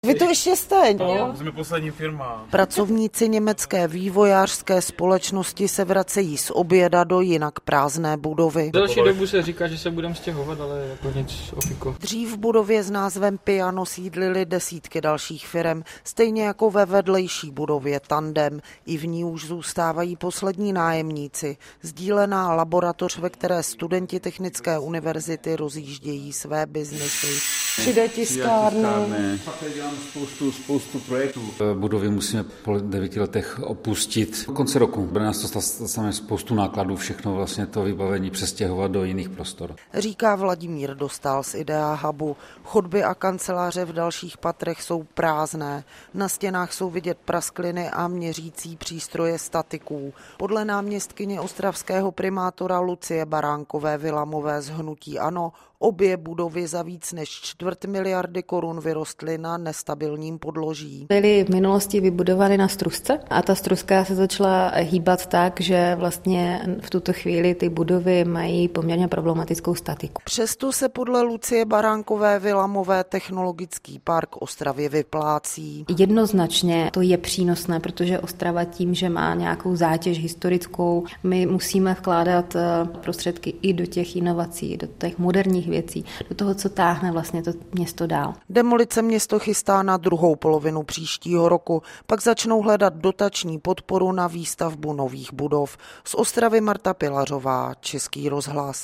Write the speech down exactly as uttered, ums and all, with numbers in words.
Vy to ještě jste? No, jsme poslední firma. Pracovníci německé vývojářské společnosti se vracejí z oběda do jinak prázdné budovy. Další dobu se říká, že se budeme stěhovat, ale jako nic ofiko. Dřív v budově s názvem Piano sídlily desítky dalších firem, stejně jako ve vedlejší budově Tandem. I v ní už zůstávají poslední nájemníci. Sdílená laboratoř, ve které studenti Technické univerzity rozjíždějí své biznesy. tři dé tiskárny. Tady dělám spoustu, spoustu projektů. Budovy musíme po devíti letech opustit. Do konce roku bude nás to stane spoustu nákladů, všechno vlastně to vybavení přestěhovat do jiných prostor. Říká Vladimír Dostál z Idea Hubu. Chodby a kanceláře v dalších patrech jsou prázdné. Na stěnách jsou vidět praskliny a měřící přístroje statiků. Podle náměstkyně ostravského primátora Lucie Baránkové Vilamové z hnutí ANO obě budovy za víc než čtvrt miliardy korun vyrostly na nestabilním podloží. Byly v minulosti vybudovány na strusce a ta struska se začala hýbat tak, že vlastně v tuto chvíli ty budovy mají poměrně problematickou statiku. Přesto se podle Lucie Baránkové Vilamové technologický park Ostravě vyplácí. Jednoznačně to je přínosné, protože Ostrava tím, že má nějakou zátěž historickou, my musíme vkládat prostředky i do těch inovací, do těch moderních věcí, do toho, co táhne vlastně to město dál. Demolice město chystá na druhou polovinu příštího roku, pak začnou hledat dotační podporu na výstavbu nových budov. Z Ostravy Marta Pilařová, Český rozhlas.